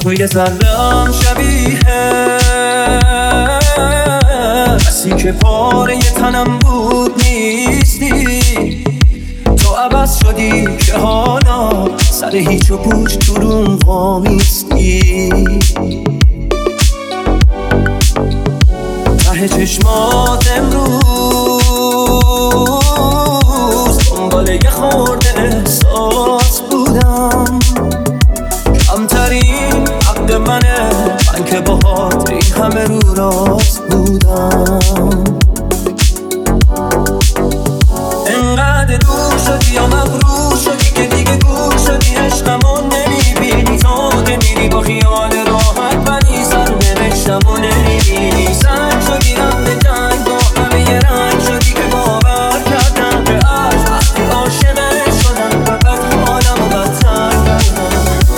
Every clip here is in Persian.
تو یه ذره‌ام شبیه کسی که پاره تنم بود نیستی. تو عوض شدی که حالا سر هیچ و پوچ درون وامیستی. ته چشمات امروز دنبال یه خورده احساس بودم. کمترین حق منه، من که باهات این همه رو راست بودم. انقدر دور شدی یا مغرور شدی که دیگه گور شدی، عشقمو نمیبینی. تو که میری با خیال راحت منی، سر نوشتمو نمیبینی. سنگ شدی هم به جنگ، با همه یه رنگ شدی که باور کردم که از وقتی عاشقت شدم فقط حالمو بدتر کردم.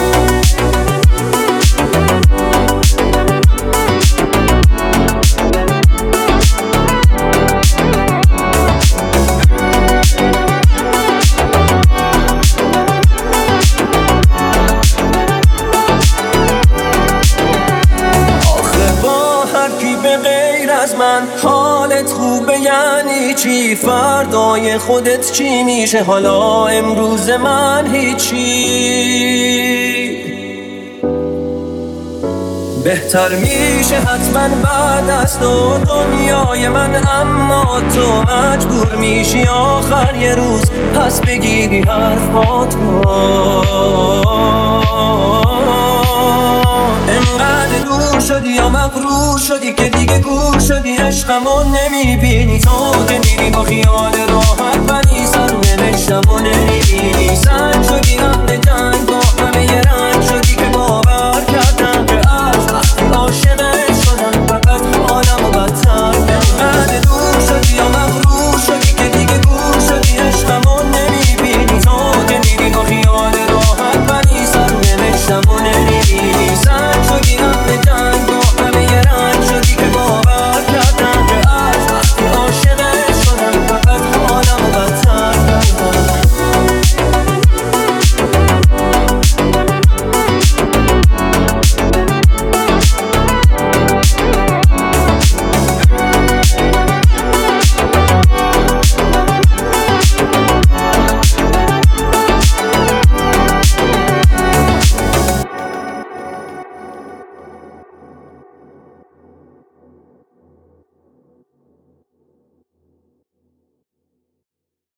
من حالت خوبه یعنی چی؟ فردای خودت چی میشه؟ حالا امروز من هیچی. بهتر میشه حتما بعد از تو دنیای من، اما تو مجبور میشی آخر یه روز پس بگیری حرفاتو. انقدر دور شدی یا مغرور شدی که دیگه گور شدی، عشقمو نمیبینی. تو که میری با خیال راحت منی، سر نوشتمو